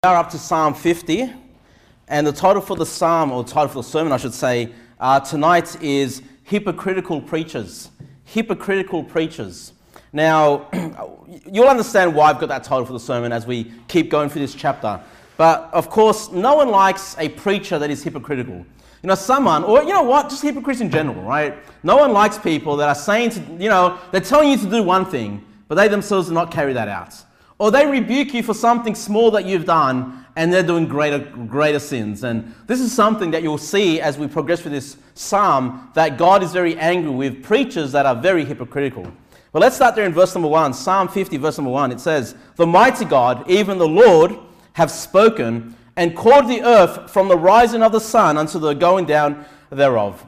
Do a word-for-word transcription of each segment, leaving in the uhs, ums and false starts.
We are up to Psalm fifty, and the title for the psalm, or title for the sermon I should say, uh, tonight is Hypocritical Preachers. Hypocritical Preachers. Now, you'll understand why I've got that title for the sermon as we keep going through this chapter. But, of course, no one likes a preacher that is hypocritical. You know, someone, or you know what, just hypocrites in general, right? No one likes people that are saying, to, you know, they're telling you to do one thing, but they themselves do not carry that out. Or they rebuke you for something small that you've done, and they're doing greater, greater sins. And this is something that you'll see as we progress through this psalm, that God is very angry with preachers that are very hypocritical. Well, let's start there in verse number one. Psalm fifty, verse number one. It says, "The mighty God, even the Lord, have spoken, and called the earth from the rising of the sun unto the going down thereof."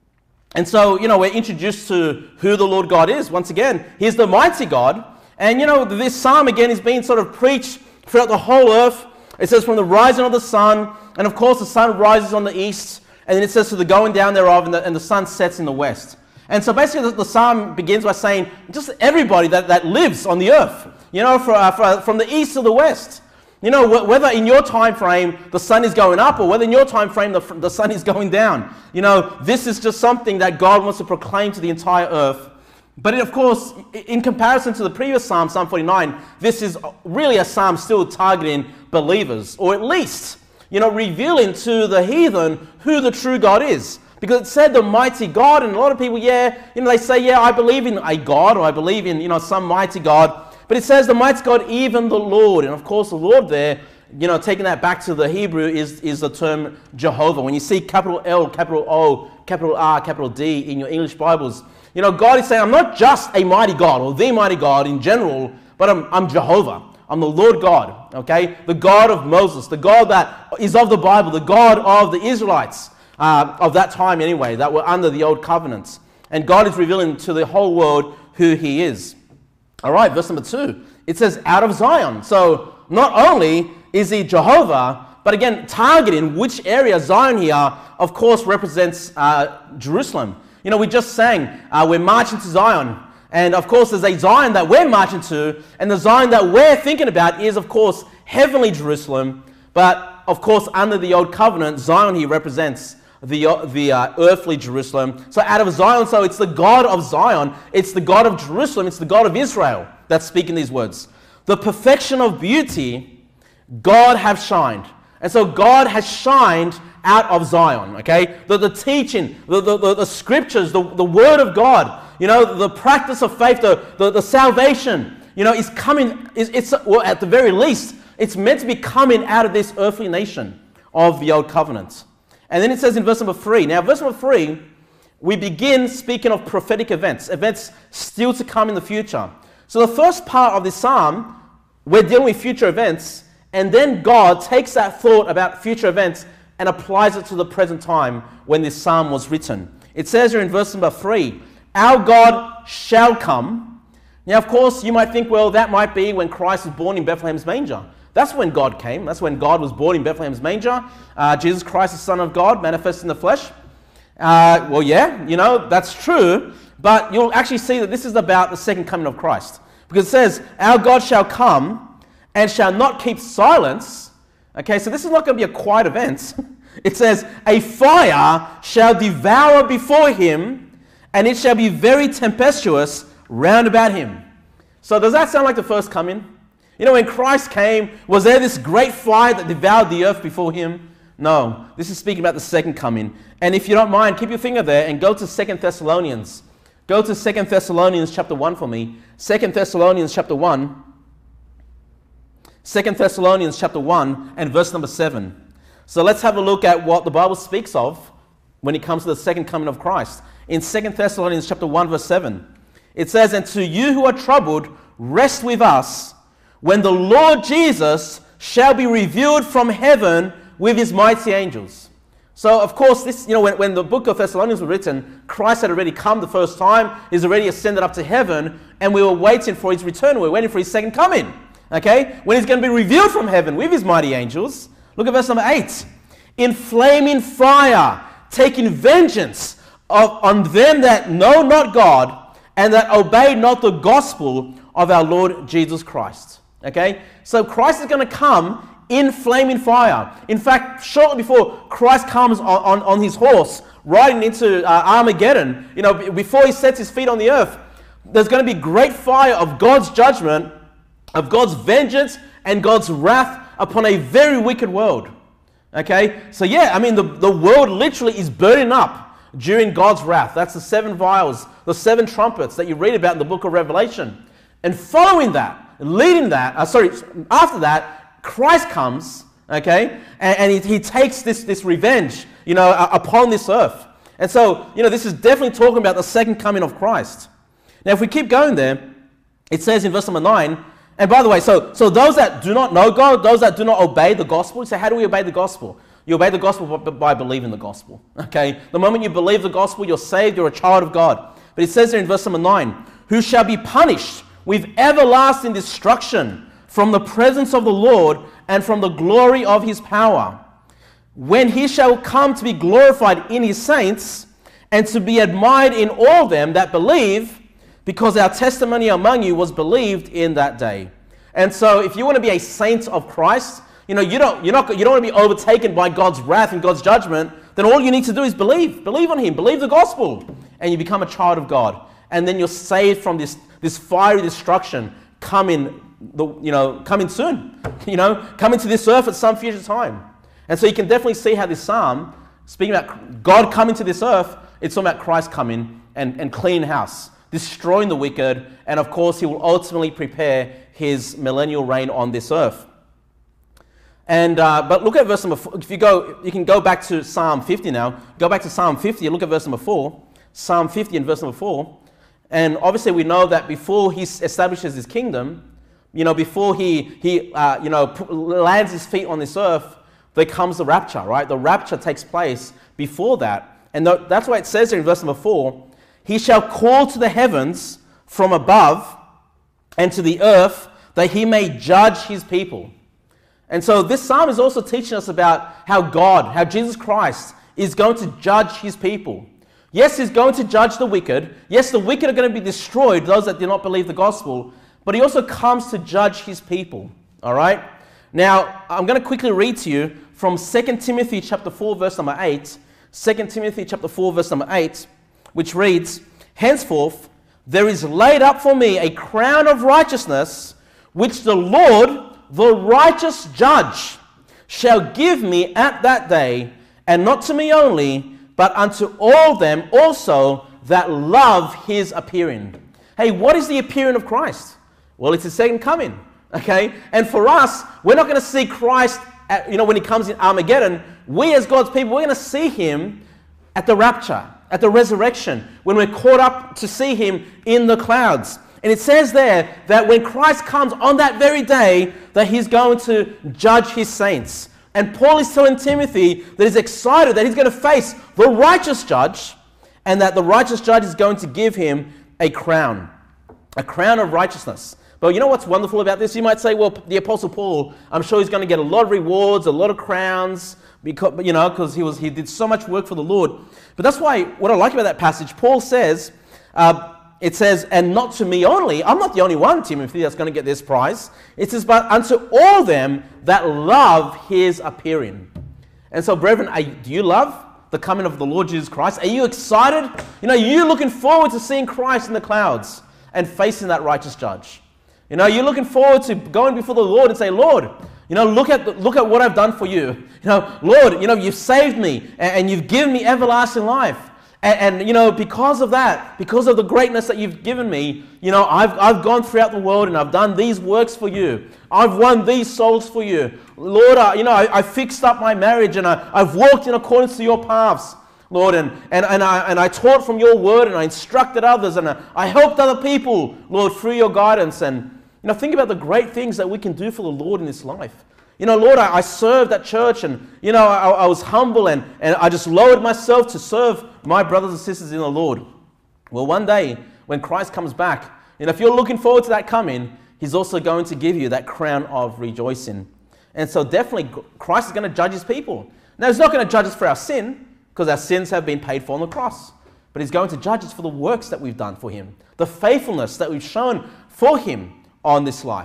And so, you know, we're introduced to who the Lord God is. Once again, He's the mighty God. And, you know, this psalm, again, is being sort of preached throughout the whole earth. It says from the rising of the sun, and of course the sun rises on the east, and then it says to the going down thereof, and the, and the sun sets in the west. And so basically the, the psalm begins by saying just everybody that, that lives on the earth, you know, for, uh, for, from the east to the west. You know, wh- whether in your time frame the sun is going up, or whether in your time frame the, the sun is going down. You know, this is just something that God wants to proclaim to the entire earth. But it, of course, in comparison to the previous psalm, Psalm forty-nine, this is really a psalm still targeting believers, or at least, you know, revealing to the heathen who the true God is. Because it said the mighty God, and a lot of people, yeah, you know, they say, yeah, I believe in a God, or I believe in, you know, some mighty God. But it says the mighty God, even the Lord. And of course, the Lord there, you know, taking that back to the Hebrew is, is the term Jehovah. When you see capital L, capital O, capital R, capital D in your English Bibles, you know, God is saying, I'm not just a mighty God or the mighty God in general, but I'm, I'm Jehovah. I'm the Lord God, okay? The God of Moses, the God that is of the Bible, the God of the Israelites uh, of that time anyway, that were under the old covenants. And God is revealing to the whole world who He is. All right, verse number two. It says, out of Zion. So not only is He Jehovah, but again, targeting which area. Zion here, of course, represents uh, Jerusalem. You know, we just sang, uh, we're marching to Zion. And of course, there's a Zion that we're marching to. And the Zion that we're thinking about is, of course, heavenly Jerusalem. But, of course, under the old covenant, Zion here represents the, uh, the uh, earthly Jerusalem. So out of Zion, so it's the God of Zion. It's the God of Jerusalem. It's the God of Israel that's speaking these words. The perfection of beauty, God have shined. And so God has shined out of Zion, okay? The, the teaching, the, the, the, the scriptures, the, the word of God, you know, the practice of faith, the, the, the salvation, you know, is coming, is, it's, well, at the very least, it's meant to be coming out of this earthly nation of the old covenant. And then it says in verse number three, now verse number three, we begin speaking of prophetic events, events still to come in the future. So the first part of this psalm, we're dealing with future events, and then God takes that thought about future events and applies it to the present time when this psalm was written. It says here in verse number three, our God shall come. Now, of course, you might think, well, that might be when Christ was born in Bethlehem's manger. That's when God came. That's when God was born in Bethlehem's manger. Uh, Jesus Christ, the Son of God, manifest in the flesh. Uh, well, yeah, you know, that's true. But you'll actually see that this is about the second coming of Christ. Because it says, our God shall come and shall not keep silence. Okay, so this is not going to be a quiet event. It says, a fire shall devour before him, and it shall be very tempestuous round about him. So does that sound like the first coming? You know, when Christ came, was there this great fire that devoured the earth before him? No, this is speaking about the second coming. And if you don't mind, keep your finger there and go to Second Thessalonians. Go to Second Thessalonians chapter one for me. Second Thessalonians chapter one. Second Thessalonians chapter one and verse number seven. So let's have a look at what the Bible speaks of when it comes to the second coming of Christ. In Second Thessalonians chapter one verse seven, it says, and to you who are troubled, rest with us when the Lord Jesus shall be revealed from heaven with his mighty angels. So, of course, this, you know, when, when the book of Thessalonians was written, Christ had already come the first time. He's already ascended up to heaven, and we were waiting for his return. We were waiting for his second coming. Okay? When he's going to be revealed from heaven with his mighty angels. Look at verse number eight. In flaming fire, taking vengeance of, on them that know not God, and that obey not the gospel of our Lord Jesus Christ. Okay? So Christ is going to come in flaming fire. In fact, shortly before Christ comes on, on, on his horse, riding into uh, Armageddon, you know, before he sets his feet on the earth, there's going to be great fire of God's judgment, of God's vengeance and God's wrath upon a very wicked world. Okay, so yeah, I mean, the, the world literally is burning up during God's wrath. That's the seven vials, the seven trumpets that you read about in the book of Revelation. And following that, leading that, uh, sorry, after that, Christ comes, okay, and, and he, he takes this, this revenge, you know, uh, upon this earth. And so, you know, this is definitely talking about the second coming of Christ. Now, if we keep going there, it says in verse number nine, and by the way, so, so those that do not know God, those that do not obey the gospel, so how do we obey the gospel? You obey the gospel by, by believing the gospel, okay? The moment you believe the gospel, you're saved, you're a child of God. But it says there in verse number nine, who shall be punished with everlasting destruction from the presence of the Lord and from the glory of his power, when he shall come to be glorified in his saints and to be admired in all them that believe, because our testimony among you was believed in that day. And so if you want to be a saint of Christ, you know, you don't, you're not, you don't want to be overtaken by God's wrath and God's judgment, then all you need to do is believe. Believe on him. Believe the gospel. And you become a child of God. And then you're saved from this, this fiery destruction coming, the, you know, coming soon. You know, coming to this earth at some future time. And so you can definitely see how this psalm, speaking about God coming to this earth, it's talking about Christ coming and, and clean house, destroying the wicked, and of course he will ultimately prepare his millennial reign on this earth. And uh, but look at verse number four. If you go, you can go back to Psalm fifty now. Go back to Psalm fifty and look at verse number four. Psalm fifty and verse number four. And obviously we know that before he establishes his kingdom, you know, before he he uh, you know lands his feet on this earth, there comes the rapture, right? The rapture takes place before that, and that's why it says there in verse number four. He shall call to the heavens from above and to the earth that he may judge his people. And so this psalm is also teaching us about how God, how Jesus Christ is going to judge his people. Yes, he's going to judge the wicked. Yes, the wicked are going to be destroyed, those that do not believe the gospel. But he also comes to judge his people. All right? Now, I'm going to quickly read to you from Second Timothy chapter four, verse number eight. Second Timothy chapter four, verse number eight. Which reads, henceforth there is laid up for me a crown of righteousness, which the Lord, the righteous judge, shall give me at that day, and not to me only, but unto all them also that love his appearing. Hey, what is the appearing of Christ? Well, it's his second coming, okay? And for us, we're not going to see Christ, at, you know, when he comes in Armageddon. We as God's people, we're going to see him at the rapture, at the resurrection, when we're caught up to see him in the clouds. And it says there that when Christ comes on that very day, that he's going to judge his saints. And Paul is telling Timothy that he's excited that he's going to face the righteous judge, and that the righteous judge is going to give him a crown, a crown of righteousness. But you know what's wonderful about this? You might say, well, the Apostle Paul, I'm sure he's going to get a lot of rewards, a lot of crowns, because, you know, because he was he did so much work for the Lord. But that's why, what I like about that passage, Paul says, uh, it says, and not to me only. I'm not the only one, Timothy, that's going to get this prize. It says, but unto all them that love his appearing. And so, brethren, are, do you love the coming of the Lord Jesus Christ? Are you excited? You know, you're looking forward to seeing Christ in the clouds and facing that righteous judge. You know, you're looking forward to going before the Lord and say, Lord, you know, look at the, look at what I've done for you. You know, Lord, you know, you've saved me and, and you've given me everlasting life. And, and, you know, because of that, because of the greatness that you've given me, you know, I've, I've gone throughout the world and I've done these works for you. I've won these souls for you. Lord, I, you know, I, I fixed up my marriage and I, I've walked in accordance to your paths, Lord. And, and, and, I, and I taught from your word and I instructed others and I, I helped other people, Lord, through your guidance. And, you know, think about the great things that we can do for the Lord in this life. You know, Lord, I, I served at church and, you know, I, I was humble and, and I just lowered myself to serve my brothers and sisters in the Lord. Well, one day when Christ comes back, and if you're looking forward to that coming, he's also going to give you that crown of rejoicing. And so definitely Christ is going to judge his people. Now, he's not going to judge us for our sin because our sins have been paid for on the cross. But he's going to judge us for the works that we've done for him, the faithfulness that we've shown for him on this life.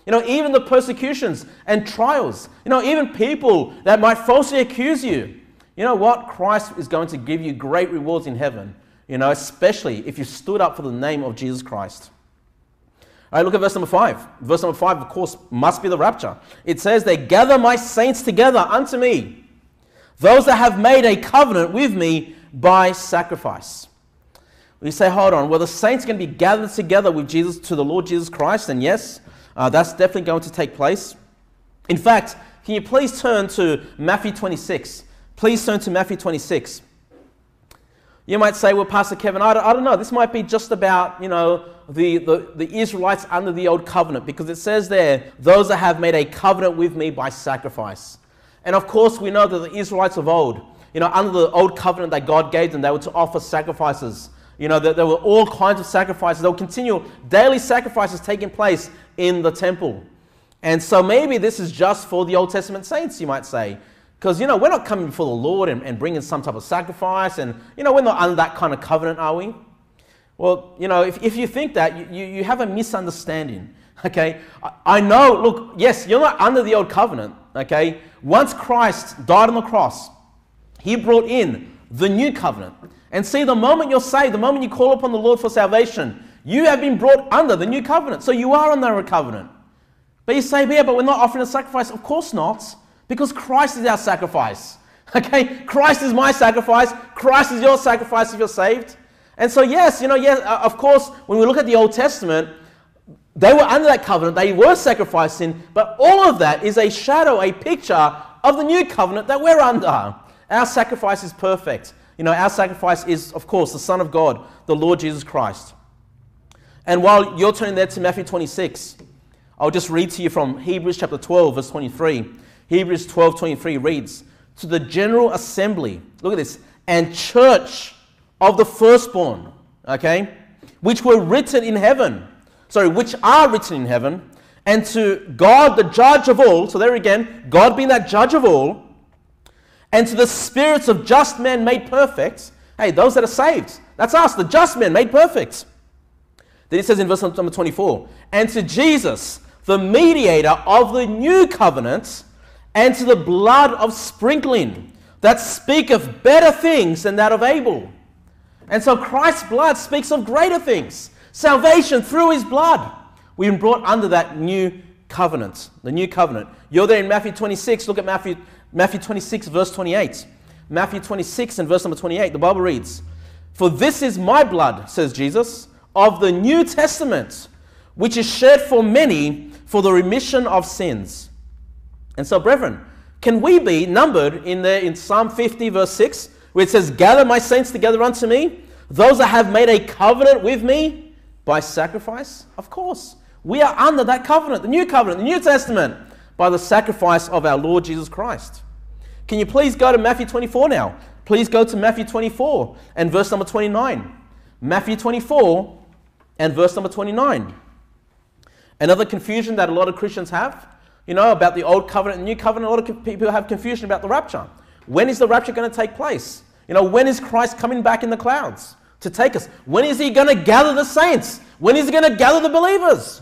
You know, even the persecutions and trials, you know, even people that might falsely accuse you. You know what? Christ is going to give you great rewards in heaven, you know, especially if you stood up for the name of Jesus Christ. All right, look at verse number five. Verse number five, of course, must be the rapture. It says, they gather my saints together unto me, those that have made a covenant with me by sacrifice. You say, hold on, well, the saints are going to be gathered together with Jesus to the Lord Jesus Christ, and yes, uh, that's definitely going to take place. In fact, can you please turn to Matthew twenty-six? Please turn to Matthew twenty-six. You might say, well, Pastor Kevin, I don't, I don't know, this might be just about, you know, the, the, the Israelites under the old covenant, because it says there, those that have made a covenant with me by sacrifice. And of course, we know that the Israelites of old, you know, under the old covenant that God gave them, they were to offer sacrifices. You know, there, there were all kinds of sacrifices. There were continual daily sacrifices taking place in the temple. And so maybe this is just for the Old Testament saints, you might say. Because, you know, we're not coming before the Lord and, and bringing some type of sacrifice. And, you know, we're not under that kind of covenant, are we? Well, you know, if, if you think that, you, you, you have a misunderstanding. Okay? I, I know, look, yes, you're not under the old covenant. Okay? Once Christ died on the cross, he brought in the new covenant. And see, the moment you're saved, the moment you call upon the Lord for salvation, you have been brought under the new covenant. So you are under a covenant. But you say, yeah, but we're not offering a sacrifice. Of course not. Because Christ is our sacrifice. Okay? Christ is my sacrifice. Christ is your sacrifice if you're saved. And so yes, you know, yes, of course, when we look at the Old Testament, they were under that covenant. They were sacrificing. But all of that is a shadow, a picture of the new covenant that we're under. Our sacrifice is perfect. You know, our sacrifice is, of course, the Son of God, the Lord Jesus Christ. And while you're turning there to Matthew twenty-six, I'll just read to you from Hebrews chapter twelve, verse twenty-three. Hebrews twelve, twenty-three reads, to the general assembly, look at this, and church of the firstborn, okay, which were written in heaven, sorry, which are written in heaven, and to God, the judge of all, so there again, God being that judge of all, and to the spirits of just men made perfect. Hey, those that are saved. That's us, the just men made perfect. Then it says in verse number twenty-four, and to Jesus, the mediator of the new covenant, and to the blood of sprinkling, that speaketh better things than that of Abel. And so Christ's blood speaks of greater things. Salvation through his blood. We've been brought under that new covenant. The new covenant. You're there in Matthew twenty-six. Look at Matthew Matthew twenty-six, verse twenty-eight. Matthew twenty-six and verse number twenty-eight, the Bible reads, for this is my blood, says Jesus, of the New Testament, which is shed for many for the remission of sins. And so, brethren, can we be numbered in there in Psalm fifty, verse six, where it says, gather my saints together unto me, those that have made a covenant with me by sacrifice? Of course. We are under that covenant, the new covenant, the New Testament, by the sacrifice of our Lord Jesus Christ. Can you please go to Matthew twenty-four now? Please go to Matthew twenty-four and verse number twenty-nine. Matthew twenty-four and verse number twenty-nine. Another confusion that a lot of Christians have, you know, about the old covenant and new covenant. A lot of people have confusion about the rapture. When is the rapture going to take place? You know, when is Christ coming back in the clouds to take us? When is he going to gather the saints? When is he going to gather the believers?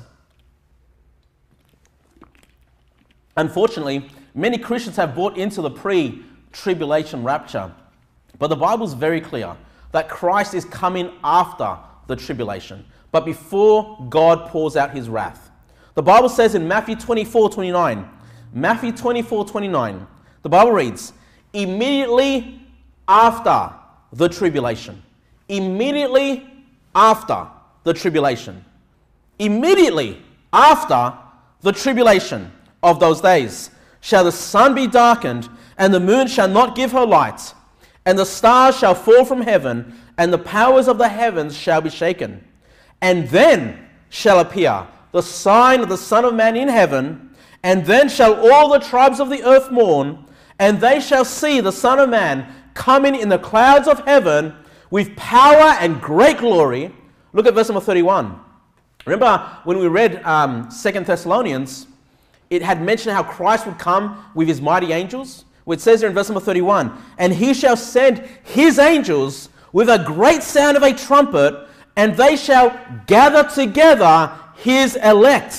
Unfortunately, many Christians have bought into the pre-tribulation rapture. But the Bible is very clear that Christ is coming after the tribulation, but before God pours out his wrath. The Bible says in Matthew twenty-four, twenty-nine, Matthew twenty-four, twenty-nine, the Bible reads, immediately after the tribulation. Immediately after the tribulation. Immediately after the tribulation of those days shall the sun be darkened, and the moon shall not give her light, and the stars shall fall from heaven, and the powers of the heavens shall be shaken. And then shall appear the sign of the Son of Man in heaven, and then shall all the tribes of the earth mourn, and they shall see the Son of Man coming in the clouds of heaven with power and great glory. Look at verse number thirty-one. Remember when we read um, Second Thessalonians, it had mentioned how Christ would come with his mighty angels. Well, it says there in verse number thirty-one, and he shall send his angels with a great sound of a trumpet, and they shall gather together his elect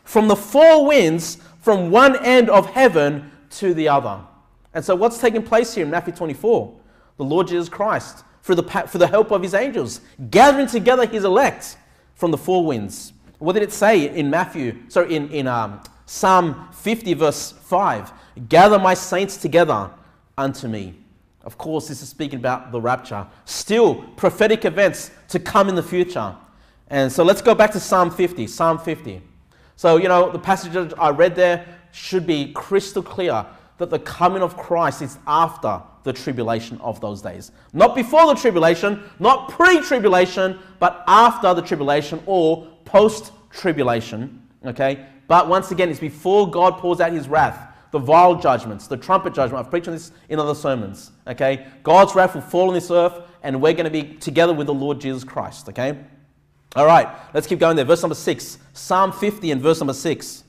from the four winds, from one end of heaven to the other. And so what's taking place here in Matthew twenty-four? The Lord Jesus Christ, through the, for the help of his angels, gathering together his elect from the four winds. What did it say in Matthew, sorry, in, in um, Psalm fifty verse five? Gather my saints together unto me. Of course, this is speaking about the rapture. Still, prophetic events to come in the future. And so let's go back to Psalm fifty. Psalm fifty. So, you know, the passage I read there should be crystal clear that the coming of Christ is after the tribulation of those days. Not before the tribulation, not pre-tribulation, but after the tribulation or post-tribulation. Okay? But once again, it's before God pours out his wrath, the vial judgments, the trumpet judgment. I've preached on this in other sermons. Okay? God's wrath will fall on this earth, and we're going to be together with the Lord Jesus Christ. Okay? All right, let's keep going there. Verse number six. Psalm fifty and verse number six.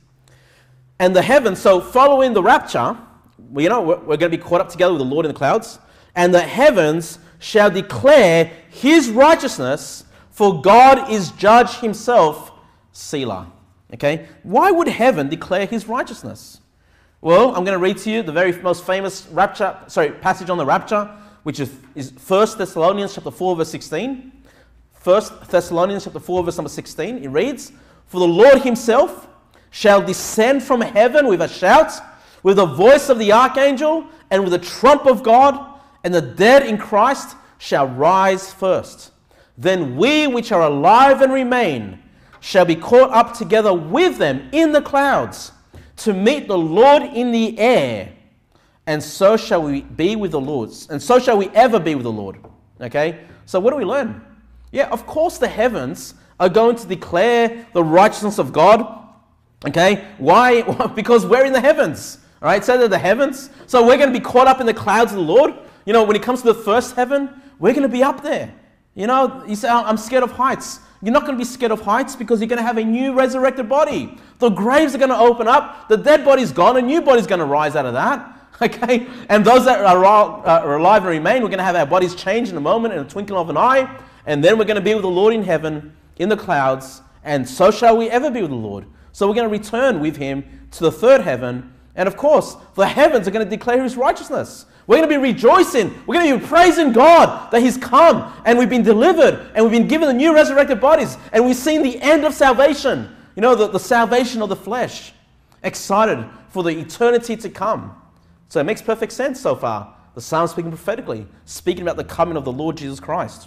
And the heavens, so following the rapture, well, you know, we're, we're going to be caught up together with the Lord in the clouds. And the heavens shall declare his righteousness, for God is judge himself, Selah. Okay? Why would heaven declare his righteousness? Well, I'm going to read to you the very most famous rapture, sorry, passage on the rapture, which is, is First Thessalonians chapter four, verse sixteen. First Thessalonians chapter four, verse number sixteen. It reads, for the Lord himself shall descend from heaven with a shout, with the voice of the archangel, and with the trump of God, and the dead in Christ shall rise first. Then we which are alive and remain shall be caught up together with them in the clouds to meet the Lord in the air, and so shall we be with the Lord, and so shall we ever be with the Lord. Okay? So what do we learn? Yeah, of course the heavens are going to declare the righteousness of God. Okay? Why? Because we're in the heavens. All right? So they're the heavens. So we're going to be caught up in the clouds of the Lord. You know, when it comes to the first heaven, we're going to be up there. You know, you say, I'm scared of heights. You're not going to be scared of heights because you're going to have a new resurrected body. The graves are going to open up. The dead body's gone. A new body's going to rise out of that. Okay? And those that are, are alive and remain, we're going to have our bodies change in a moment, in a twinkling of an eye. And then we're going to be with the Lord in heaven, in the clouds. And so shall we ever be with the Lord. So we're going to return with him to the third heaven. And of course, the heavens are going to declare his righteousness. We're going to be rejoicing. We're going to be praising God that he's come and we've been delivered and we've been given the new resurrected bodies and we've seen the end of salvation. You know, the, the salvation of the flesh. Excited for the eternity to come. So it makes perfect sense so far. The Psalm speaking prophetically, speaking about the coming of the Lord Jesus Christ.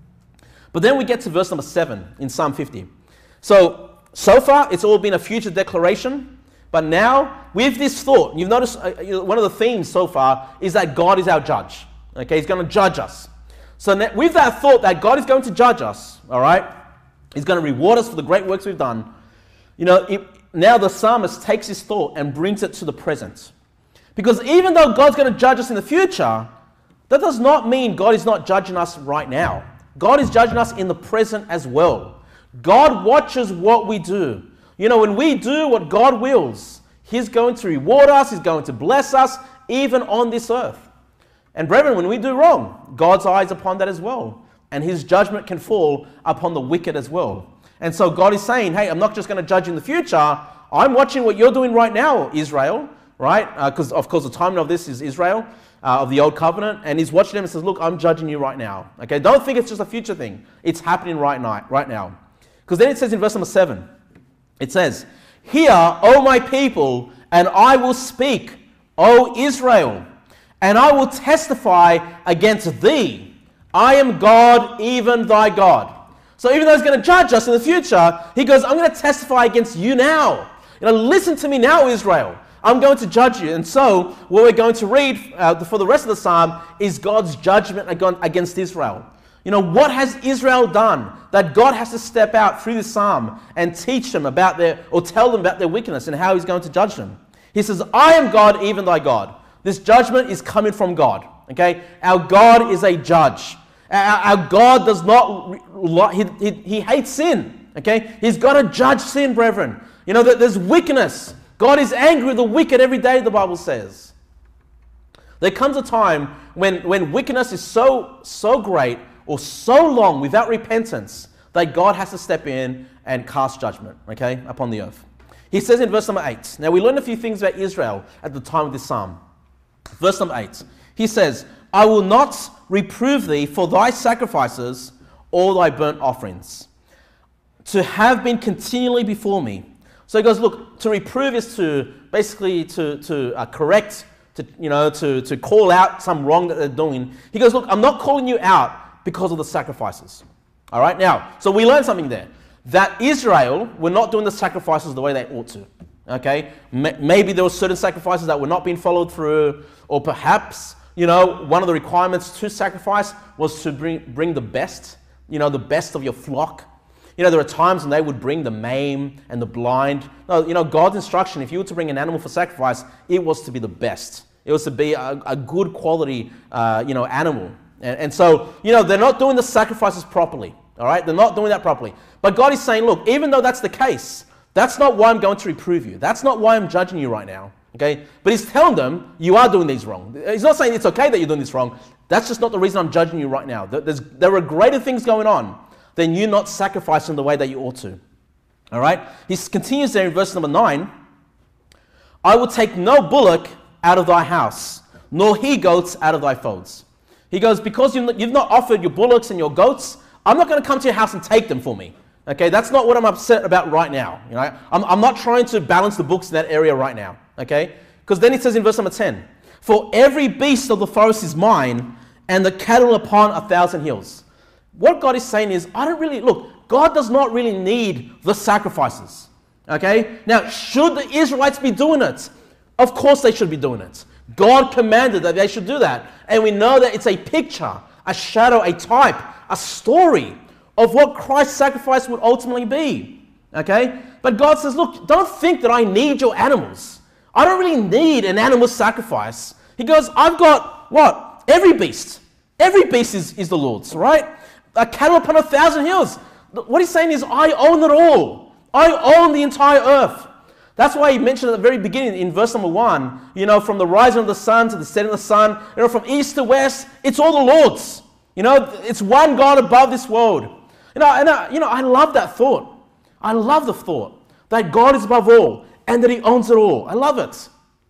But then we get to verse number seven in Psalm fifty. So, so far it's all been a future declaration. But now, with this thought, you've noticed uh, you know, one of the themes so far is that God is our judge. Okay, he's going to judge us. So now, with that thought that God is going to judge us, all right, he's going to reward us for the great works we've done. You know, it, now the psalmist takes his thought and brings it to the present. Because even though God's going to judge us in the future, that does not mean God is not judging us right now. God is judging us in the present as well. God watches what we do. You know, when we do what God wills, he's going to reward us, he's going to bless us, even on this earth. And brethren, when we do wrong, God's eye is upon that as well. And his judgment can fall upon the wicked as well. And so God is saying, hey, I'm not just going to judge you in the future. I'm watching what you're doing right now, Israel, right? Because, uh, of course, the timing of this is Israel, uh, of the Old Covenant. And he's watching them and says, look, I'm judging you right now. Okay, don't think it's just a future thing. It's happening right now. Right now. Because then it says in verse number seven, it says, hear, O my people, and I will speak, O Israel, and I will testify against thee. I am God, even thy God. So even though he's going to judge us in the future, he goes, I'm going to testify against you now. You know, listen to me now, Israel. I'm going to judge you. And so what we're going to read uh, for the rest of the psalm is God's judgment against Israel. You know, what has Israel done that God has to step out through this psalm and teach them about their, or tell them about their wickedness and how he's going to judge them? He says, I am God, even thy God. This judgment is coming from God. Okay? Our God is a judge. Our, our God does not, he, he, he hates sin. Okay? He's got to judge sin, brethren. You know, that there's wickedness. God is angry with the wicked every day, the Bible says. There comes a time when, when wickedness is so, so great or so long without repentance that God has to step in and cast judgment, okay, upon the earth. He says in verse number eight. Now, we learned a few things about Israel at the time of this psalm. Verse number eight. He says, I will not reprove thee for thy sacrifices or thy burnt offerings, to have been continually before me. So he goes, look, to reprove is to basically to, to uh, correct, to, you know, to, to call out some wrong that they're doing. He goes, look, I'm not calling you out because of the sacrifices. All right, now, so we learned something there, that Israel were not doing the sacrifices the way they ought to. Okay, maybe there were certain sacrifices that were not being followed through, or perhaps, you know, one of the requirements to sacrifice was to bring, bring the best, you know, the best of your flock. You know, there are times when they would bring the maimed and the blind. No, you know, God's instruction, if you were to bring an animal for sacrifice, it was to be the best. It was to be a, a good quality, uh, you know, animal. And, and so, you know, they're not doing the sacrifices properly. All right, they're not doing that properly. But God is saying, look, even though that's the case, that's not why I'm going to reprove you. That's not why I'm judging you right now. Okay, but he's telling them you are doing these wrong. He's not saying it's okay that you're doing this wrong. That's just not the reason I'm judging you right now. There's, there are greater things going on than you not sacrificing the way that you ought to. All right, he continues there in verse number nine. I will take no bullock out of thy house, nor he goats out of thy folds. He goes, because you've not offered your bullocks and your goats, I'm not going to come to your house and take them for me. Okay, that's not what I'm upset about right now. You know, I'm, I'm not trying to balance the books in that area right now. Okay, because then it says in verse number ten, for every beast of the forest is mine, and the cattle upon a thousand hills. What God is saying is, I don't really, look, God does not really need the sacrifices. Okay, now, should the Israelites be doing it? Of course they should be doing it. God commanded that they should do that. And we know that it's a picture, a shadow, a type, a story of what Christ's sacrifice would ultimately be. Okay? But God says, look, don't think that I need your animals. I don't really need an animal sacrifice. He goes, I've got what? Every beast. Every beast is, is the Lord's, right? A cattle upon a thousand hills. What he's saying is, I own it all. I own the entire earth. That's why he mentioned at the very beginning in verse number one, you know, from the rising of the sun to the setting of the sun, you know, from east to west, it's all the Lord's. You know, it's one God above this world. You know, and I, you know, I love that thought. I love the thought that God is above all and that he owns it all. I love it.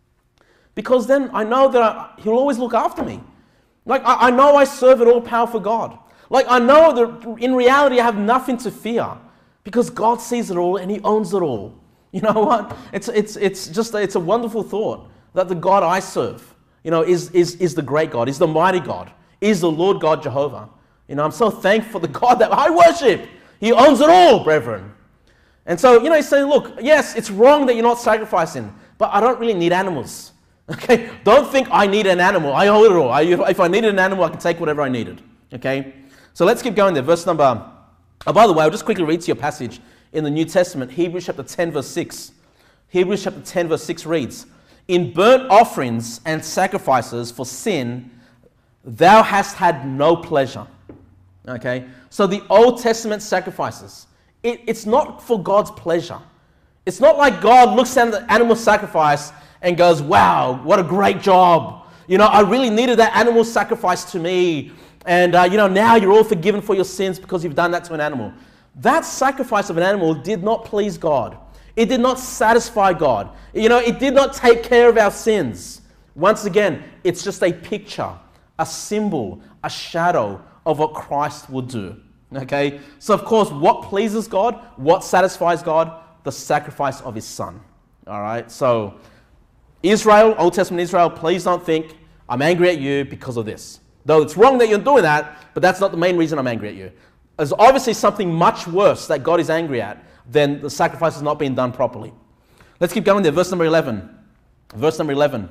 Because then I know that I, he'll always look after me. Like, I, I know I serve an all-powerful God. Like, I know that in reality I have nothing to fear because God sees it all and he owns it all. You know what? It's, it's, it's just, it's a wonderful thought that the God I serve, you know, is, is, is the great God, is the mighty God, is the Lord God Jehovah. You know, I'm so thankful for the God that I worship. He owns it all, brethren. And so, you know, he's saying, look, yes, it's wrong that you're not sacrificing, but I don't really need animals. Okay? Don't think I need an animal. I own it all. I, if I needed an animal, I can take whatever I needed. Okay? So let's keep going there. Verse number, oh, by the way, I'll just quickly read to you a passage in the New Testament, Hebrews chapter ten, verse six. Hebrews chapter ten, verse six reads, in burnt offerings and sacrifices for sin, thou hast had no pleasure. Okay? So the Old Testament sacrifices, it, it's not for God's pleasure. It's not like God looks at the animal sacrifice and goes, wow, what a great job. You know, I really needed that animal sacrifice to me. And, uh, you know, now you're all forgiven for your sins because you've done that to an animal. That sacrifice of an animal did not please God. It did not satisfy God. You know, it did not take care of our sins. Once again, it's just a picture, a symbol, a shadow of what Christ would do. Okay? So, of course, what pleases God? What satisfies God? The sacrifice of his son. All right? So, Israel, Old Testament Israel, please don't think I'm angry at you because of this. Though it's wrong that you're doing that, but that's not the main reason I'm angry at you. There's obviously something much worse that God is angry at than the sacrifice is not being done properly. Let's keep going there. Verse number eleven. Verse number eleven.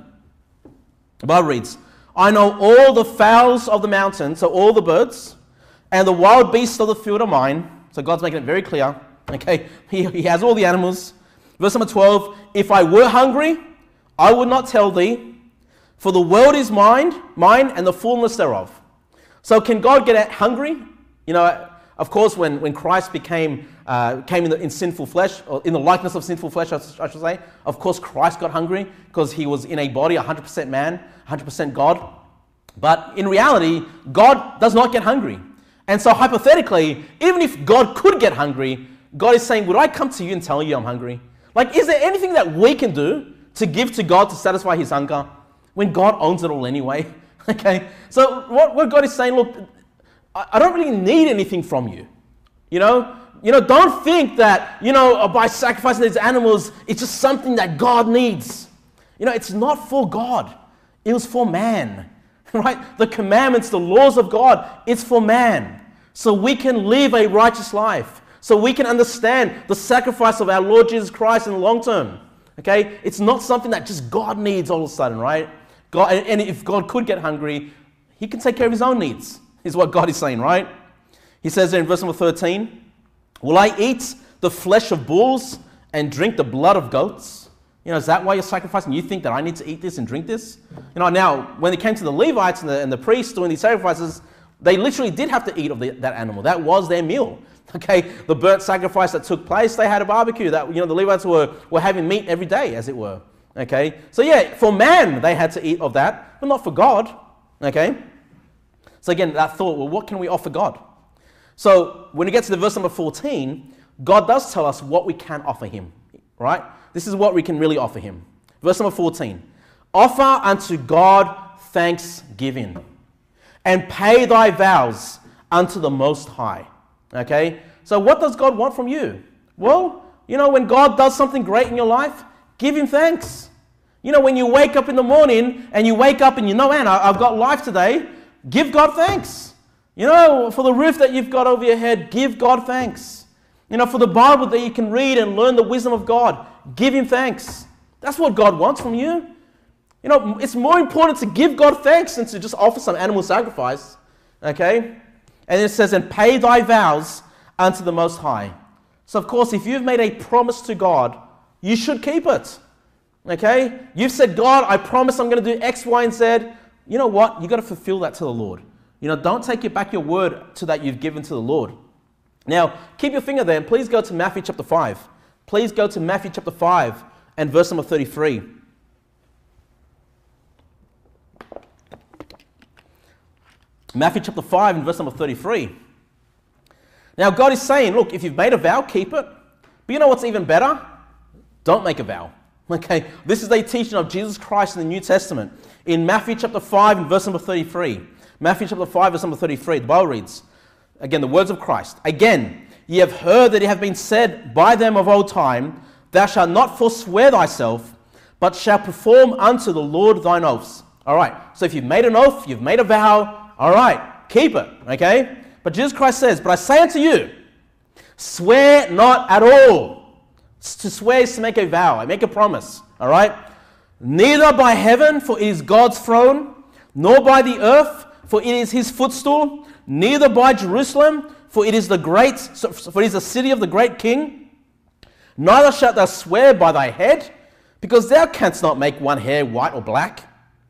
The Bible reads, I know all the fowls of the mountain, so all the birds, and the wild beasts of the field are mine. So God's making it very clear. Okay, he, he has all the animals. Verse number twelve, if I were hungry, I would not tell thee, for the world is mine, mine and the fullness thereof. So can God get hungry? You know, of course, when, when Christ became uh, came in, the, in sinful flesh, or in the likeness of sinful flesh, I, I should say, of course Christ got hungry because he was in a body, one hundred percent man, one hundred percent God. But in reality, God does not get hungry. And so hypothetically, even if God could get hungry, God is saying, would I come to you and tell you I'm hungry? Like, is there anything that we can do to give to God to satisfy his hunger when God owns it all anyway? Okay, so what, what God is saying, look, I, I don't really need anything from you. You know, you know, don't think that, you know, by sacrificing these animals, it's just something that God needs. You know, it's not for God. It was for man, right? The commandments, the laws of God, it's for man. So we can live a righteous life. So we can understand the sacrifice of our Lord Jesus Christ in the long term. Okay? It's not something that just God needs all of a sudden, right? God, and if God could get hungry, he can take care of his own needs, is what God is saying, right? He says there in verse number thirteen, will I eat the flesh of bulls and drink the blood of goats? You know, is that why you're sacrificing? You think that I need to eat this and drink this? You know, now, when it came to the Levites and the, and the priests doing these sacrifices, they literally did have to eat of the, that animal. That was their meal. Okay, the burnt sacrifice that took place, they had a barbecue. That, you know, the Levites were, were having meat every day, as it were. Okay, so yeah, for man, they had to eat of that, but not for God. Okay, so again, that thought, well, what can we offer God? So when we get to the verse number fourteen, God does tell us what we can offer him, right? This is what we can really offer him. Verse number fourteen, offer unto God thanksgiving and pay thy vows unto the Most High. Okay, so what does God want from you? Well, you know, when God does something great in your life, give him thanks. You know, when you wake up in the morning and you wake up and you know, man, I've got life today, give God thanks. You know, for the roof that you've got over your head, give God thanks. You know, for the Bible that you can read and learn the wisdom of God, give him thanks. That's what God wants from you. You know, it's more important to give God thanks than to just offer some animal sacrifice. Okay? And it says, and pay thy vows unto the Most High. So, of course, if you've made a promise to God, you should keep it. Okay? You've said, God, I promise I'm going to do X, Y, and Z. You know what? You've got to fulfill that to the Lord. You know, don't take it back your word to that you've given to the Lord. Now, keep your finger there and please go to Matthew chapter five. Please go to Matthew chapter five and verse number thirty-three. Matthew chapter five and verse number thirty-three. Now, God is saying, look, if you've made a vow, keep it. But you know what's even better? Don't make a vow. Okay, this is a teaching of Jesus Christ in the New Testament. In Matthew chapter five and verse number thirty-three. Matthew chapter five, verse number thirty-three, the Bible reads, again, the words of Christ. Again, ye have heard that it hath been said by them of old time, thou shalt not forswear thyself, but shalt perform unto the Lord thine oaths. All right, so if you've made an oath, you've made a vow, all right, keep it, okay? But Jesus Christ says, but I say unto you, swear not at all. To swear is to make a vow, I make a promise, all right? Neither by heaven, for it is God's throne, nor by the earth, for it is his footstool, neither by Jerusalem, for it is the great, for it is the city of the great king. Neither shalt thou swear by thy head, because thou canst not make one hair white or black.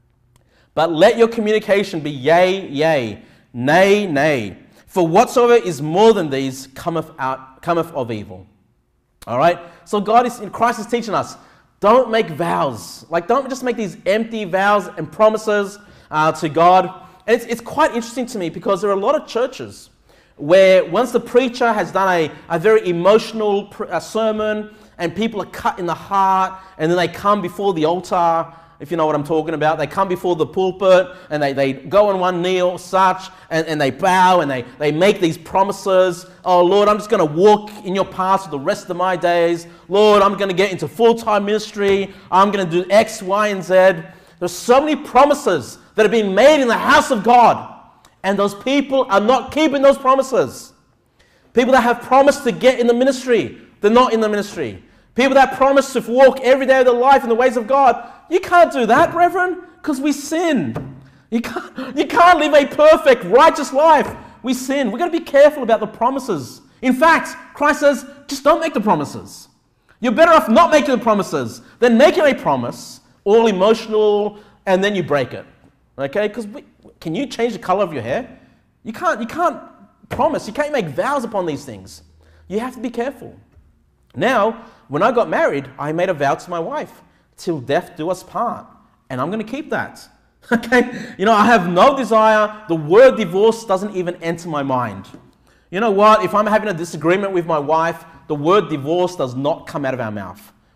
But let your communication be yea, yea, nay, nay. For whatsoever is more than these cometh out, cometh of evil. All right. So God is in Christ is teaching us: don't make vows. Like, don't just make these empty vows and promises uh, to God. And it's, it's quite interesting to me because there are a lot of churches where once the preacher has done a, a very emotional pr- a sermon and people are cut in the heart, and then they come before the altar, if you know what I'm talking about. They come before the pulpit and they, they go on one knee or such, and, and they bow and they, they make these promises. Oh, Lord, I'm just going to walk in your paths for the rest of my days. Lord, I'm going to get into full-time ministry. I'm going to do X, Y, and Z. There's so many promises that are being made in the house of God, and those people are not keeping those promises. People that have promised to get in the ministry, they're not in the ministry. People that promise to walk every day of their life in the ways of God, you can't do that, brethren, because we sin. You can't, you can't live a perfect, righteous life. We sin. We've got to be careful about the promises. In fact, Christ says, just don't make the promises. You're better off not making the promises than making a promise, all emotional, and then you break it. Okay? Because can you change the color of your hair? You can't, you can't promise. You can't make vows upon these things. You have to be careful. Now, when I got married, I made a vow to my wife, till death do us part. And I'm going to keep that. Okay? You know, I have no desire. The word divorce doesn't even enter my mind. You know what? If I'm having a disagreement with my wife, the word divorce does not come out of our mouth.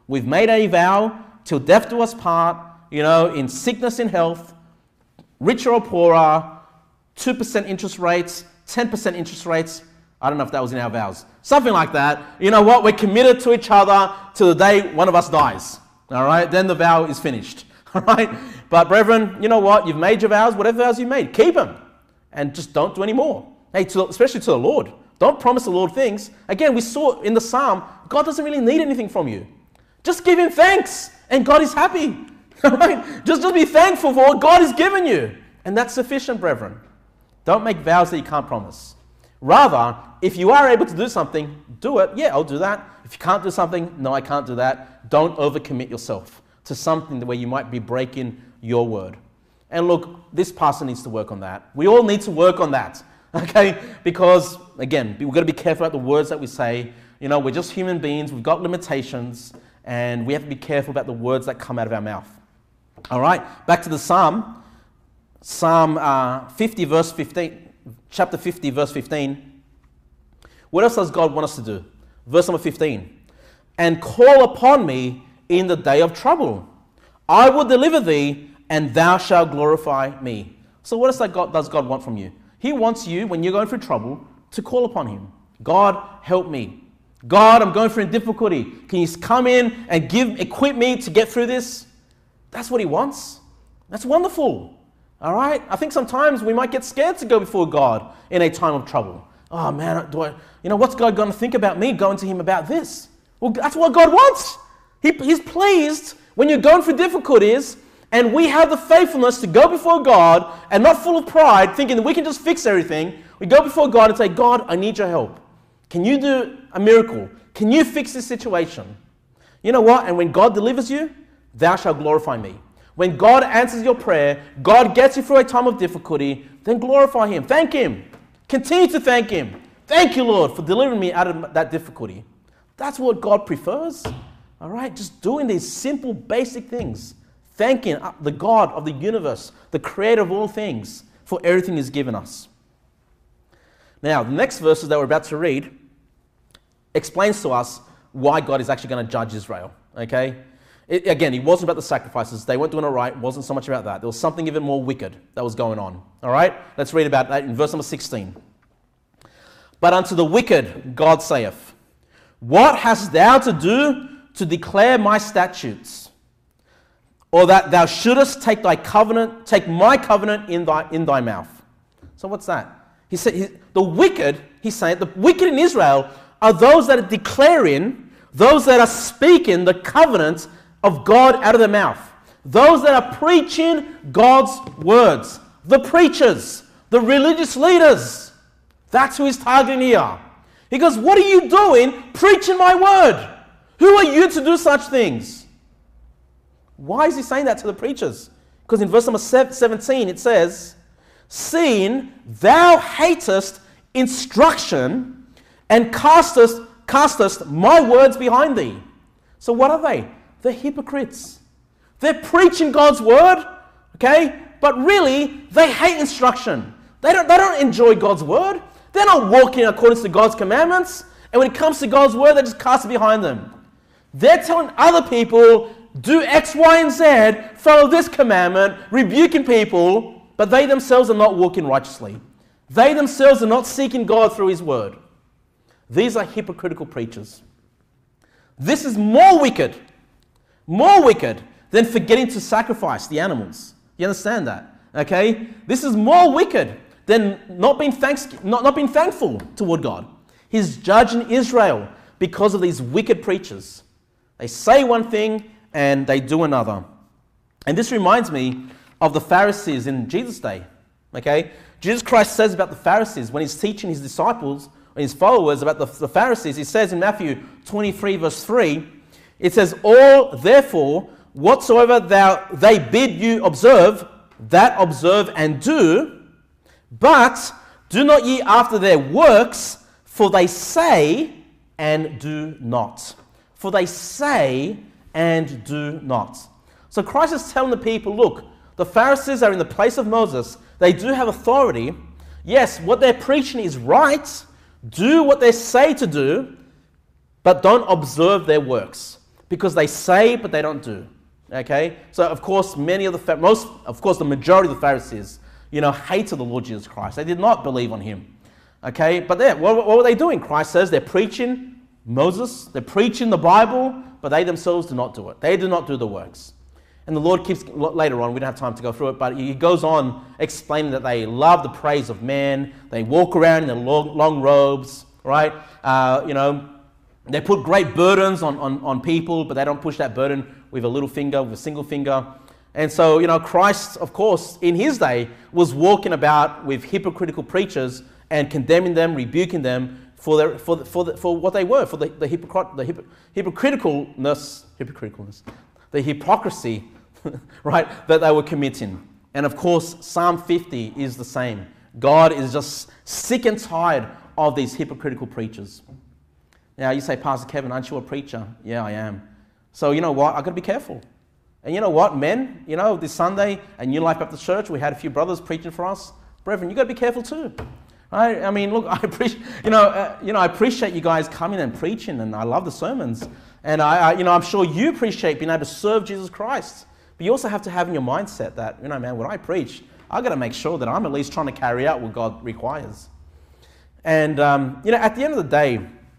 We've made a vow till death do us part, you know, in sickness, in health, richer or poorer, two percent interest rates, ten percent interest rates. I don't know if that was in our vows. Something like that. You know what? We're committed to each other till the day one of us dies. All right? Then the vow is finished. All right? But brethren, you know what? You've made your vows, whatever vows you made, keep them. And just don't do any more. Hey, to, especially to the Lord. Don't promise the Lord things. Again, we saw in the Psalm, God doesn't really need anything from you. Just give him thanks and God is happy. All right? Just, just be thankful for what God has given you. And that's sufficient, brethren. Don't make vows that you can't promise. Rather, if you are able to do something, do it. Yeah, I'll do that. If you can't do something, no, I can't do that. Don't overcommit yourself to something where you might be breaking your word. And look, this pastor needs to work on that. We all need to work on that, okay? Because, again, we've got to be careful about the words that we say. You know, we're just human beings. We've got limitations, and we have to be careful about the words that come out of our mouth. All right, back to the Psalm. Psalm uh, fifty, verse fifteen. Chapter fifty, verse fifteen. What else does God want us to do? Verse number fifteen. And call upon me in the day of trouble. I will deliver thee, and thou shalt glorify me. So what does, that God, does God want from you? He wants you, when you're going through trouble, to call upon him. God, help me. God, I'm going through difficulty. Can you come in and give, equip me to get through this? That's what he wants. That's wonderful. All right? I think sometimes we might get scared to go before God in a time of trouble. Oh man, do I, you know, what's God going to think about me going to him about this? Well, that's what God wants. He, he's pleased when you're going through difficulties and we have the faithfulness to go before God and not full of pride, thinking that we can just fix everything. We go before God and say, God, I need your help. Can you do a miracle? Can you fix this situation? You know what? And when God delivers you, thou shalt glorify me. When God answers your prayer, God gets you through a time of difficulty, then glorify him. Thank him. Continue to thank him. Thank you, Lord, for delivering me out of that difficulty. That's what God prefers. All right? Just doing these simple, basic things. Thanking the God of the universe, the creator of all things, for everything he's given us. Now, the next verses that we're about to read explains to us why God is actually going to judge Israel. Okay? It, again, it wasn't about the sacrifices. They weren't doing it right. It wasn't so much about that. There was something even more wicked that was going on. All right? Let's read about that in verse number sixteen. But unto the wicked God saith, what hast thou to do to declare my statutes? Or that thou shouldest take thy covenant, take my covenant in thy, in thy mouth. So what's that? He said, he, the wicked, he's saying, the wicked in Israel are those that are declaring, those that are speaking the covenant of God out of their mouth. Those that are preaching God's words. The preachers, the religious leaders. That's who he's targeting here. He goes, what are you doing preaching my word? Who are you to do such things? Why is he saying that to the preachers? Because in verse number seventeen it says, seeing thou hatest instruction and castest, castest my words behind thee. So what are they? They're hypocrites. They're preaching God's word, okay? But really, they hate instruction. They don't, they don't enjoy God's word. They're not walking according to God's commandments. And when it comes to God's word, they just cast it behind them. They're telling other people, do X, Y, and Z, follow this commandment, rebuking people, but they themselves are not walking righteously. They themselves are not seeking God through his word. These are hypocritical preachers. This is more wicked, more wicked than forgetting to sacrifice the animals. You understand that? Okay? This is more wicked than not being, thanks, not, not being thankful toward God. He's judging Israel because of these wicked preachers. They say one thing and they do another. And this reminds me of the Pharisees in Jesus' day. Okay? Jesus Christ says about the Pharisees when he's teaching his disciples and his followers about the, the Pharisees. He says in Matthew twenty-three verse three, it says, all therefore whatsoever thou, they bid you observe, that observe and do, but do not ye after their works, for they say and do not. For they say and do not. So Christ is telling the people, look, the Pharisees are in the place of Moses. They do have authority. Yes, what they're preaching is right. Do what they say to do, but don't observe their works. because they say but they don't do. Okay, so of course many of the most, of course the majority of the Pharisees, you know, hated the Lord Jesus Christ. They did not believe on him. Okay, but then what, what were they doing? Christ says they're preaching Moses, they're preaching the Bible, but they themselves do not do it. They do not do the works. And the Lord keeps, later on, we don't have time to go through it, but he goes on explaining that they love the praise of man, they walk around in their long, long robes, right? Uh, you know, they put great burdens on, on, on people, but they don't push that burden with a little finger, with a single finger. And so, you know, Christ, of course, in his day, was walking about with hypocritical preachers and condemning them, rebuking them for their, for the, for the, for what they were, for the the, hypocr- the hypo- hypocriticalness, hypocriticalness, the hypocrisy, right, that they were committing. And of course, Psalm fifty is the same. God is just sick and tired of these hypocritical preachers. Now, you say, Pastor Kevin, aren't you a preacher? Yeah, I am. So, you know what? I've got to be careful. And you know what, men? You know, this Sunday at New Life Baptist Church, we had a few brothers preaching for us. Brethren, you've got to be careful too. Right? I mean, look, I appreciate, you know, uh, you know, I appreciate you guys coming and preaching, and I love the sermons. And, I, I, you know, I'm sure you appreciate being able to serve Jesus Christ. But you also have to have in your mindset that, you know, man, when I preach, I've got to make sure that I'm at least trying to carry out what God requires. And, um, you know, at the end of the day,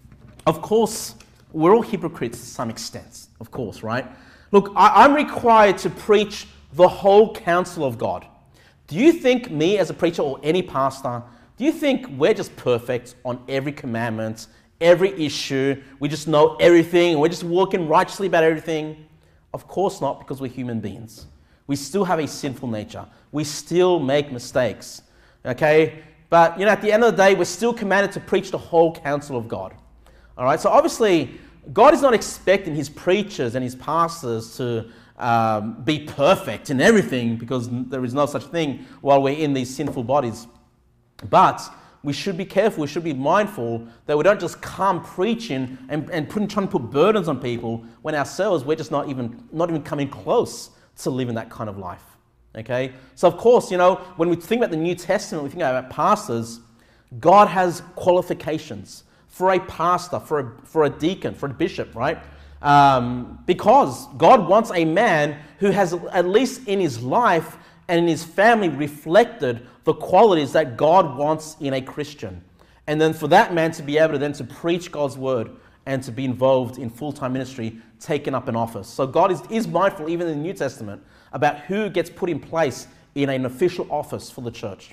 of course, we're all hypocrites to some extent, of course, right? Look, I, I'm required to preach the whole counsel of God. Do you think me as a preacher or any pastor, do you think we're just perfect on every commandment, every issue? We just know everything and we're just walking righteously about everything? Of course not, because we're human beings. We still have a sinful nature. We still make mistakes, okay? But, you know, at the end of the day, we're still commanded to preach the whole counsel of God. All right, so obviously, God is not expecting his preachers and his pastors to um, be perfect in everything, because there is no such thing while we're in these sinful bodies. But we should be careful, we should be mindful that we don't just come preaching and, and putting, trying to put burdens on people when ourselves we're just not even, not even coming close to living that kind of life. Okay, so of course, you know, when we think about the New Testament, we think about pastors, God has qualifications for a pastor, for a, for a deacon, for a bishop, right? Um, because God wants a man who has, at least in his life and in his family, reflected the qualities that God wants in a Christian. And then for that man to be able to then to preach God's word and to be involved in full-time ministry, taking up an office. So God is, is mindful, even in the New Testament, about who gets put in place in an official office for the church.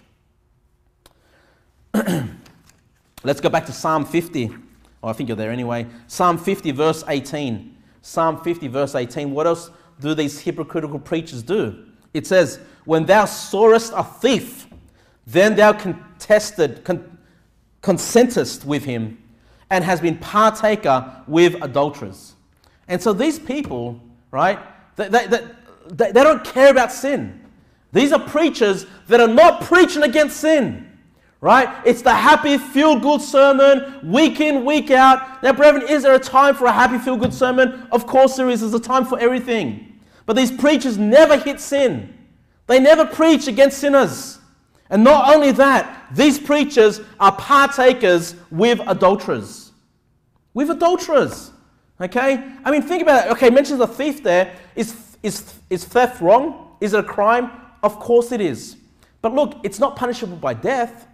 Let's go back to Psalm fifty. Oh, I think you're there anyway. Psalm fifty, verse eighteen. Psalm fifty, verse eighteen. What else do these hypocritical preachers do? It says, when thou sawest a thief, then thou contested, con- consentest with him, and has been partaker with adulterers. And so these people, right, they, they, they, they don't care about sin. These are preachers that are not preaching against sin. Right? It's the happy, feel-good sermon, week in, week out. Now, brethren, is there a time for a happy, feel-good sermon? Of course there is. There's a time for everything. But these preachers never hit sin. They never preach against sinners. And not only that, these preachers are partakers with adulterers. With adulterers. Okay? I mean, think about it. Okay, mentions a thief there. Is, is, is theft wrong? Is it a crime? Of course it is. But look, it's not punishable by death.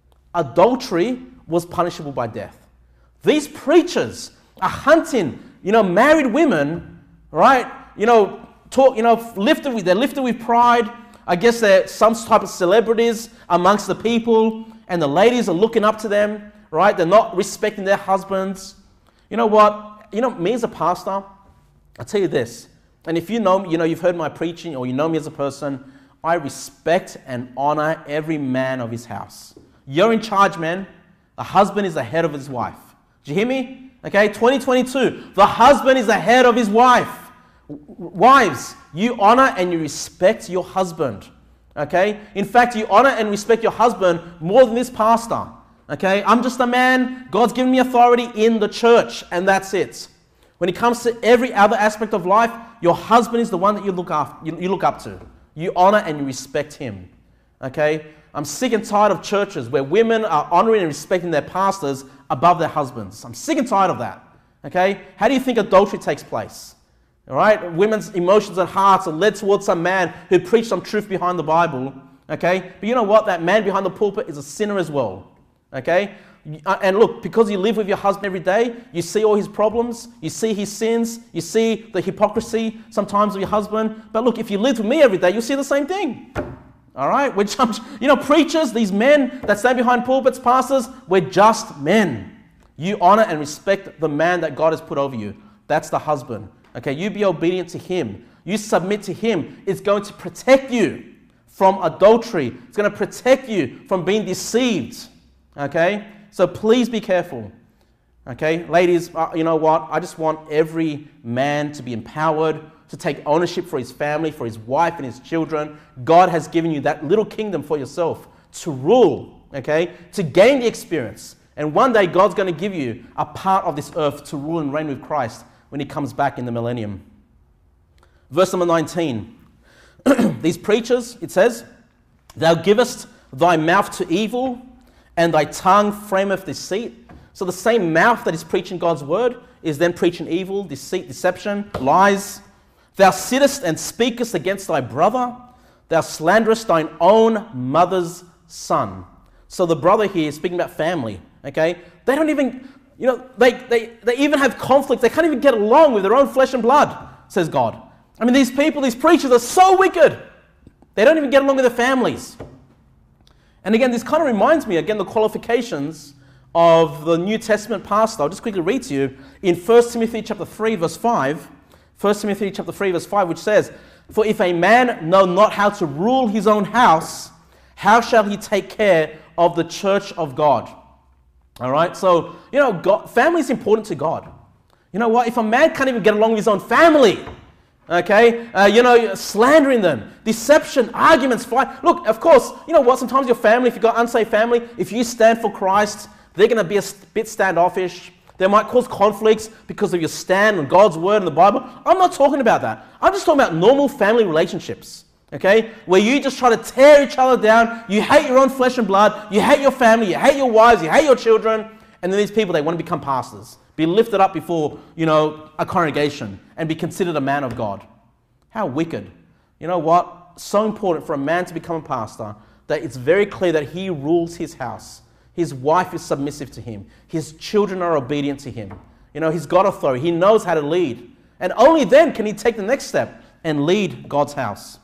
Adultery was punishable by death. These preachers are hunting, you know, married women, right? You know, talk, you know, lifted with, they're lifted with pride. I guess they're some type of celebrities amongst the people, and the ladies are looking up to them, right? They're not respecting their husbands. You know what? You know, me as a pastor, I'll tell you this, and if you know me, you know, you've heard my preaching, or you know me as a person, I respect and honor every man of his house. You're in charge, man. The husband is the head of his wife. Did you hear me? Okay, twenty twenty-two. The husband is the head of his wife. Wives, you honor and you respect your husband. Okay? In fact, you honor and respect your husband more than this pastor. Okay? I'm just a man. God's given me authority in the church, and that's it. When it comes to every other aspect of life, your husband is the one that you look after, you, you look up to. You honor and you respect him. Okay? I'm sick and tired of churches where women are honoring and respecting their pastors above their husbands. I'm sick and tired of that. Okay? How do you think adultery takes place? All right? Women's emotions and hearts are led towards some man who preached some truth behind the Bible. Okay? But you know what? That man behind the pulpit is a sinner as well. Okay? And look, because you live with your husband every day, you see all his problems, you see his sins, you see the hypocrisy sometimes of your husband. But look, if you live with me every day, you'll see the same thing. All right? Which, you know, preachers, these men that stand behind pulpits, pastors, we're just men. You honor and respect the man that God has put over you. That's the husband. Okay? You be obedient to him. You submit to him. It's going to protect you from adultery. It's going to protect you from being deceived. Okay? So please be careful. Okay? Ladies, uh, you know what? I just want every man to be empowered, to take ownership for his family, for his wife and his children. God has given you that little kingdom for yourself to rule, okay? To gain the experience. And one day God's going to give you a part of this earth to rule and reign with Christ when he comes back in the millennium. Verse number nineteen. These preachers, it says, thou givest thy mouth to evil, and thy tongue frameth deceit. So the same mouth that is preaching God's word is then preaching evil, deceit, deception, lies. Thou sittest and speakest against thy brother. Thou slanderest thine own mother's son. So the brother here is speaking about family, okay? They don't even, you know, they, they, they even have conflict. They can't even get along with their own flesh and blood, says God. I mean, these people, these preachers are so wicked. They don't even get along with their families. And again, this kind of reminds me, again, the qualifications of the New Testament pastor. I'll just quickly read to you in First Timothy chapter three, verse five. First Timothy chapter three, verse five, which says, for if a man know not how to rule his own house, how shall he take care of the church of God? All right, so, you know, God, family is important to God. You know what? If a man can't even get along with his own family, okay, uh, you know, slandering them, deception, arguments, fight. Look, of course, you know what? Sometimes your family, if you've got unsaved family, if you stand for Christ, they're going to be a bit standoffish. They might cause conflicts because of your stand on God's word and the Bible. I'm not talking about that. I'm just talking about normal family relationships, okay? Where you just try to tear each other down. You hate your own flesh and blood. You hate your family. You hate your wives. You hate your children. And then these people, they want to become pastors. Be lifted up before, you know, a congregation and be considered a man of God. How wicked. You know what? So important for a man to become a pastor that it's very clear that he rules his house. His wife is submissive to him. His children are obedient to him. You know, he's got authority. He knows how to lead. And only then can he take the next step and lead God's house.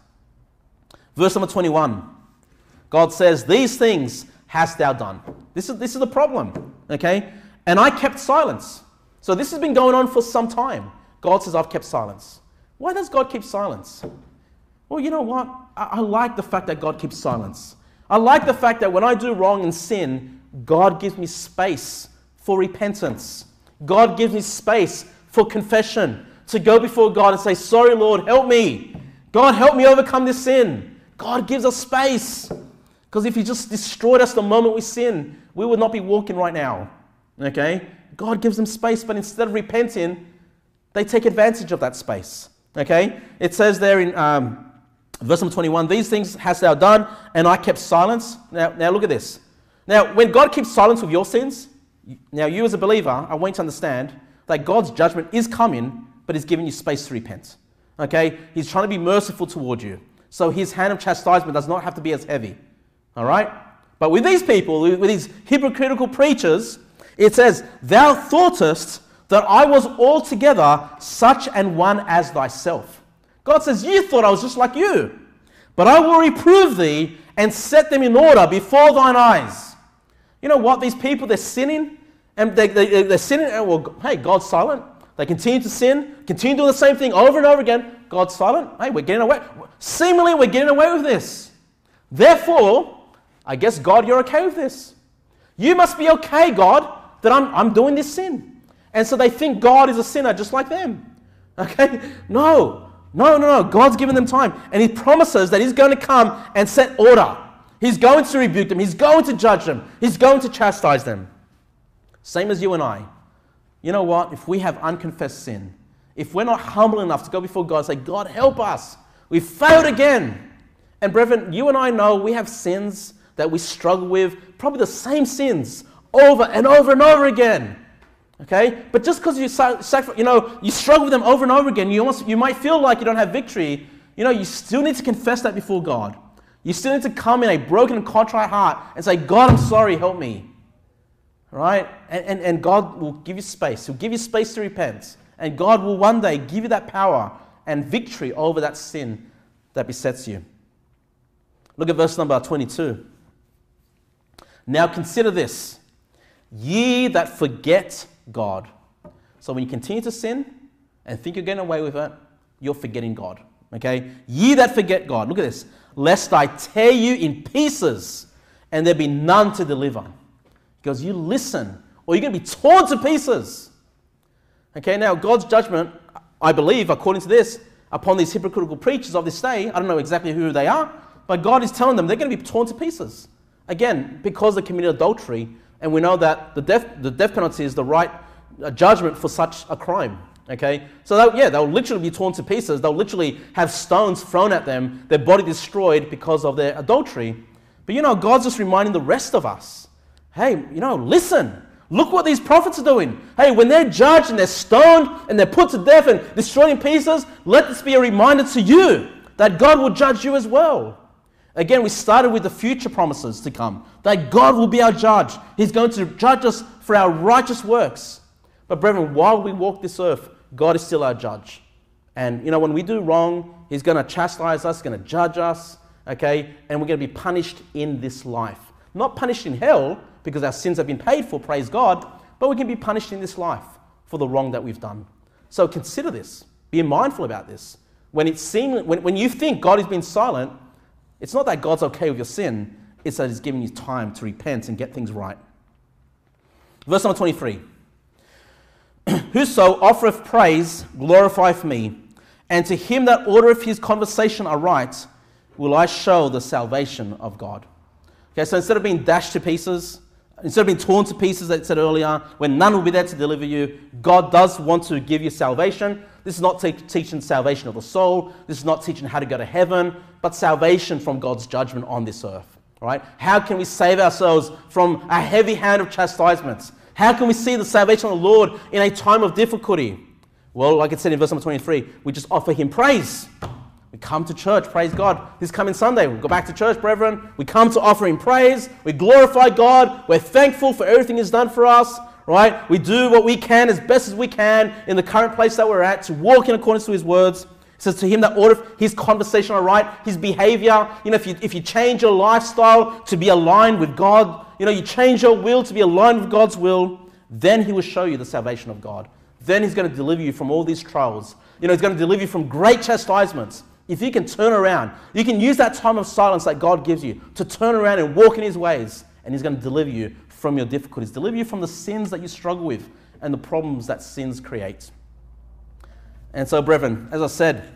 Verse number twenty-one. God says, these things hast thou done. This is, this is the problem, okay? And I kept silence. So this has been going on for some time. God says, I've kept silence. Why does God keep silence? Well, you know what? I, I like the fact that God keeps silence. I like the fact that when I do wrong and sin, God gives me space for repentance. God gives me space for confession, to go before God and say, sorry, Lord, help me. God, help me overcome this sin. God gives us space. Because if he just destroyed us the moment we sin, we would not be walking right now. Okay? God gives them space, but instead of repenting, they take advantage of that space. Okay? It says there in um, verse number twenty-one, these things hast thou done, and I kept silence. Now, now look at this. Now, when God keeps silence with your sins, now you as a believer, I want you to understand that God's judgment is coming, but he's giving you space to repent. Okay? He's trying to be merciful toward you. So his hand of chastisement does not have to be as heavy. All right? But with these people, with these hypocritical preachers, it says, thou thoughtest that I was altogether such an one as thyself. God says, you thought I was just like you. But I will reprove thee and set them in order before thine eyes. You know what? These people, they're sinning. And they, they, they're sinning. And well, hey, God's silent. They continue to sin. Continue doing the same thing over and over again. God's silent. Hey, we're getting away. Seemingly, we're getting away with this. Therefore, I guess, God, you're okay with this. You must be okay, God, that I'm, I'm doing this sin. And so they think God is a sinner just like them. Okay? No. No, no, no. God's given them time. And he promises that he's going to come and set order. He's going to rebuke them. He's going to judge them. He's going to chastise them. Same as you and I. You know what? If we have unconfessed sin, if we're not humble enough to go before God and say, God, help us. We've failed again. And brethren, you and I know we have sins that we struggle with, probably the same sins over and over and over again. Okay? But just because you, sac- you know, you struggle with them over and over again, you, almost, you might feel like you don't have victory. You know, you still need to confess that before God. You still need to come in a broken and contrite heart and say, God, I'm sorry, help me. Right? And, and, and God will give you space. He'll give you space to repent. And God will one day give you that power and victory over that sin that besets you. Look at verse number twenty-two. Now consider this, ye that forget God. So when you continue to sin and think you're getting away with it, you're forgetting God. Okay? Ye that forget God. Look at this. Lest I tear you in pieces and there be none to deliver. Because you listen or you're going to be torn to pieces. Okay, now God's judgment, I believe, according to this, upon these hypocritical preachers of this day, I don't know exactly who they are, but God is telling them they're going to be torn to pieces. Again, because they committed adultery, and we know that the death, the death penalty is the right uh, judgment for such a crime. Okay, so that, yeah, they'll literally be torn to pieces. They'll literally have stones thrown at them, their body destroyed because of their adultery. But you know, God's just reminding the rest of us, hey, you know, listen. Look what these prophets are doing. Hey, when they're judged and they're stoned and they're put to death and destroyed in pieces, let this be a reminder to you that God will judge you as well. Again, we started with the future promises to come, that God will be our judge. He's going to judge us for our righteous works. But brethren, while we walk this earth, God is still our judge. And, you know, when we do wrong, He's going to chastise us, going to judge us, okay? And we're going to be punished in this life. Not punished in hell, because our sins have been paid for, praise God, but we can be punished in this life for the wrong that we've done. So consider this. Be mindful about this. When, it seem, when, when you think God has been silent, it's not that God's okay with your sin, it's that He's giving you time to repent and get things right. Verse number twenty-three. Whoso offereth praise glorifieth me, and to him that ordereth his conversation aright will I show the salvation of God. Okay, so instead of being dashed to pieces, instead of being torn to pieces, as I said earlier, when none will be there to deliver you, God does want to give you salvation. This is not te- teaching salvation of the soul. This is not teaching how to go to heaven, but salvation from God's judgment on this earth. All right? How can we save ourselves from a heavy hand of chastisements? How can we see the salvation of the Lord in a time of difficulty? Well, like it said in verse number twenty-three, we just offer Him praise. We come to church, praise God. This coming Sunday, we'll go back to church, brethren. We come to offer Him praise. We glorify God. We're thankful for everything He's done for us, right? We do what we can as best as we can in the current place that we're at to walk in accordance to His words. It says to him that ordereth his conversation aright, his behavior. You know, if you, if you change your lifestyle to be aligned with God, you know, you change your will to be aligned with God's will, then He will show you the salvation of God. Then He's going to deliver you from all these trials. You know, He's going to deliver you from great chastisements. If you can turn around, you can use that time of silence that God gives you to turn around and walk in His ways, and He's going to deliver you from your difficulties, deliver you from the sins that you struggle with and the problems that sins create. And so, brethren, as I said,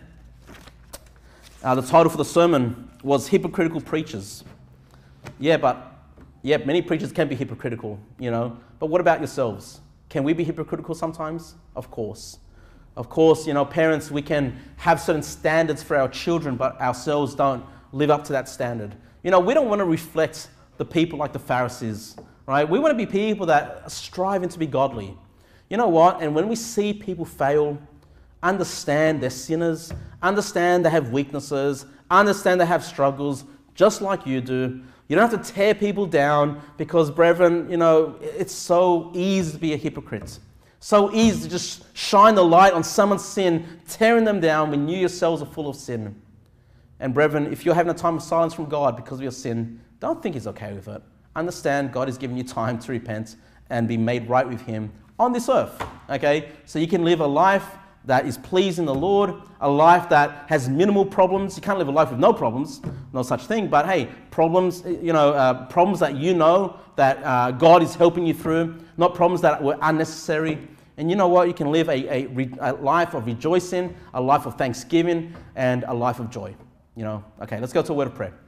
uh, the title for the sermon was Hypocritical Preachers. Yeah, but yeah, many preachers can be hypocritical, you know. But what about yourselves? Can we be hypocritical sometimes? Of course. Of course, you know, parents, we can have certain standards for our children, but ourselves don't live up to that standard. You know, we don't want to reflect the people like the Pharisees, right? We want to be people that are striving to be godly. You know what? And when we see people fail, understand they're sinners, understand they have weaknesses, understand they have struggles, just like you do. You don't have to tear people down because, brethren, you know, it's so easy to be a hypocrite. So easy to just shine the light on someone's sin, tearing them down when you yourselves are full of sin. And brethren, if you're having a time of silence from God because of your sin, don't think He's okay with it. Understand God is giving you time to repent and be made right with Him on this earth. Okay? So you can live a life that is pleasing the Lord, a life that has minimal problems. You can't live a life with no problems, no such thing. But hey, problems, you know, uh, problems that you know that uh, God is helping you through, not problems that were unnecessary. And you know what? You can live a, a, a life of rejoicing, a life of thanksgiving, and a life of joy. You know, okay, let's go to a word of prayer.